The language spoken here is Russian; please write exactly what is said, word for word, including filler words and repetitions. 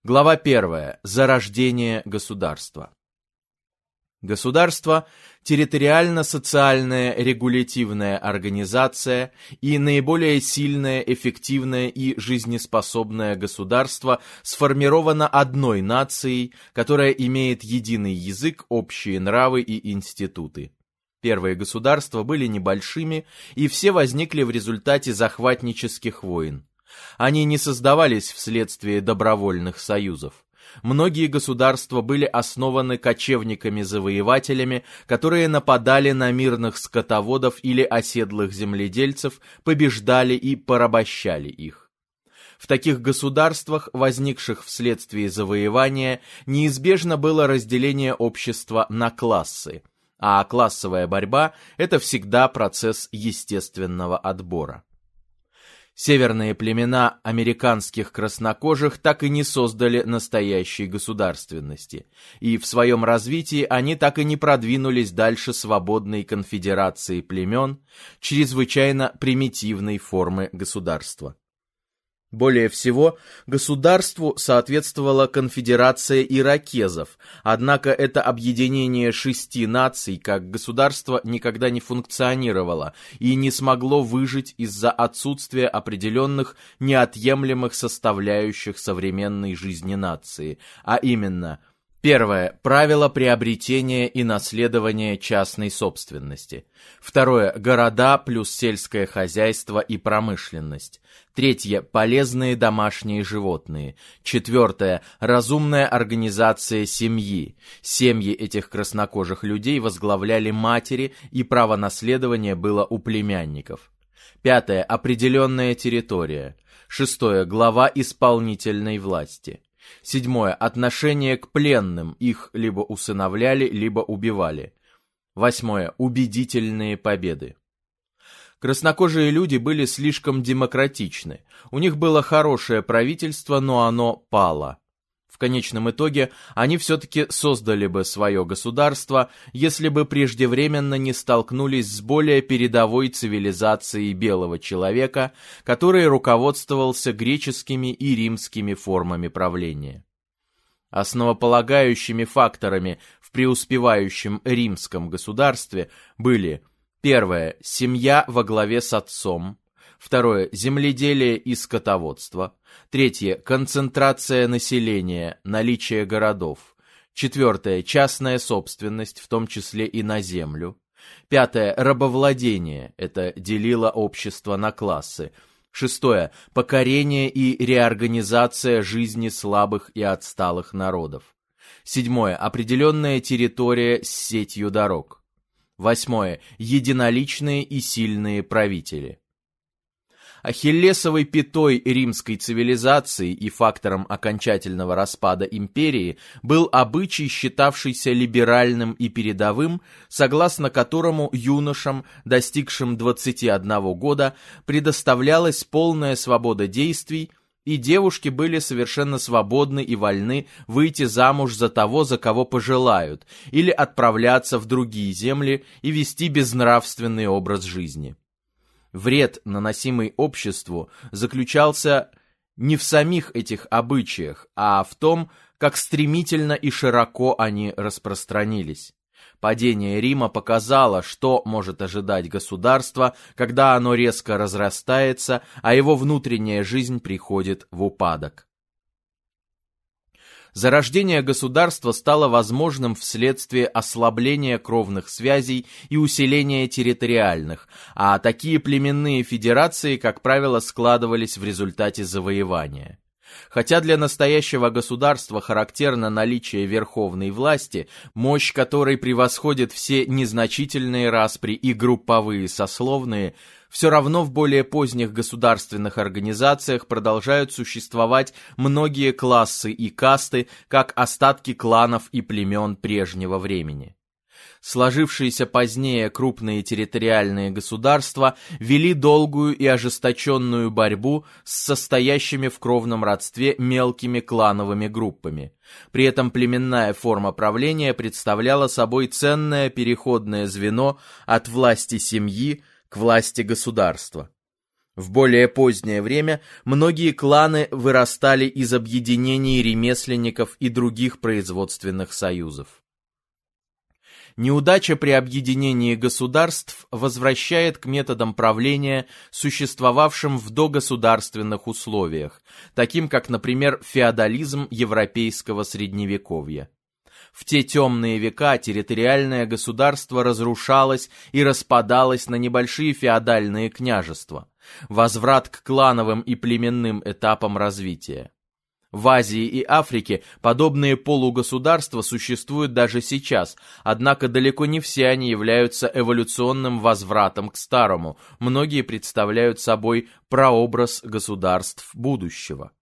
Глава первая. Зарождение государства. Государство – территориально-социальная регулятивная организация и наиболее сильное, эффективное и жизнеспособное государство сформировано одной нацией, которая имеет единый язык, общие нравы и институты. Первые государства были небольшими, и все возникли в результате захватнических войн. Они не создавались вследствие добровольных союзов. Многие государства были основаны кочевниками-завоевателями, которые нападали на мирных скотоводов или оседлых земледельцев, побеждали и порабощали их. В таких государствах, возникших вследствие завоевания, неизбежно было разделение общества на классы, а классовая борьба – это всегда процесс естественного отбора. Северные племена американских краснокожих так и не создали настоящей государственности, и в своем развитии они так и не продвинулись дальше свободной конфедерации племен, чрезвычайно примитивной формы государства. Более всего, государству соответствовала конфедерация иракезов, однако это объединение шести наций как государство никогда не функционировало и не смогло выжить из-за отсутствия определенных неотъемлемых составляющих современной жизни нации, а именно: первое – правило приобретения и наследования частной собственности. Второе – города плюс сельское хозяйство и промышленность. Третье – полезные домашние животные. Четвертое – разумная организация семьи. Семьи этих краснокожих людей возглавляли матери, и право наследования было у племянников. Пятое – определенная территория. Шестое – глава исполнительной власти. Седьмое – отношение к пленным, их либо усыновляли, либо убивали. Восьмое – убедительные победы. Краснокожие люди были слишком демократичны, у них было хорошее правительство, но оно пало. В конечном итоге они все-таки создали бы свое государство, если бы преждевременно не столкнулись с более передовой цивилизацией белого человека, который руководствовался греческими и римскими формами правления. Основополагающими факторами в преуспевающем римском государстве были: первое – семья во главе с отцом. Второе – земледелие и скотоводство. Третье – концентрация населения, наличие городов. Четвертое – частная собственность, в том числе и на землю. Пятое – рабовладение, это делило общество на классы. Шестое – покорение и реорганизация жизни слабых и отсталых народов. Седьмое – определенная территория с сетью дорог. Восьмое – единоличные и сильные правители. Ахиллесовой пятой римской цивилизации и фактором окончательного распада империи был обычай, считавшийся либеральным и передовым, согласно которому юношам, достигшим двадцати одного года, предоставлялась полная свобода действий, и девушки были совершенно свободны и вольны выйти замуж за того, за кого пожелают, или отправляться в другие земли и вести безнравственный образ жизни. Вред, наносимый обществу, заключался не в самих этих обычаях, а в том, как стремительно и широко они распространились. Падение Рима показало, что может ожидать государство, когда оно резко разрастается, а его внутренняя жизнь приходит в упадок. Зарождение государства стало возможным вследствие ослабления кровных связей и усиления территориальных, а такие племенные федерации, как правило, складывались в результате завоевания. Хотя для настоящего государства характерно наличие верховной власти, мощь которой превосходит все незначительные распри и групповые сословные, все равно в более поздних государственных организациях продолжают существовать многие классы и касты, как остатки кланов и племен прежнего времени. Сложившиеся позднее крупные территориальные государства вели долгую и ожесточенную борьбу с состоящими в кровном родстве мелкими клановыми группами. При этом племенная форма правления представляла собой ценное переходное звено от власти семьи к власти государства. В более позднее время многие кланы вырастали из объединений ремесленников и других производственных союзов. Неудача при объединении государств возвращает к методам правления, существовавшим в догосударственных условиях, таким как, например, феодализм европейского средневековья. В те темные века территориальное государство разрушалось и распадалось на небольшие феодальные княжества. Возврат к клановым и племенным этапам развития. В Азии и Африке подобные полугосударства существуют даже сейчас, однако далеко не все они являются эволюционным возвратом к старому, многие представляют собой прообраз государств будущего.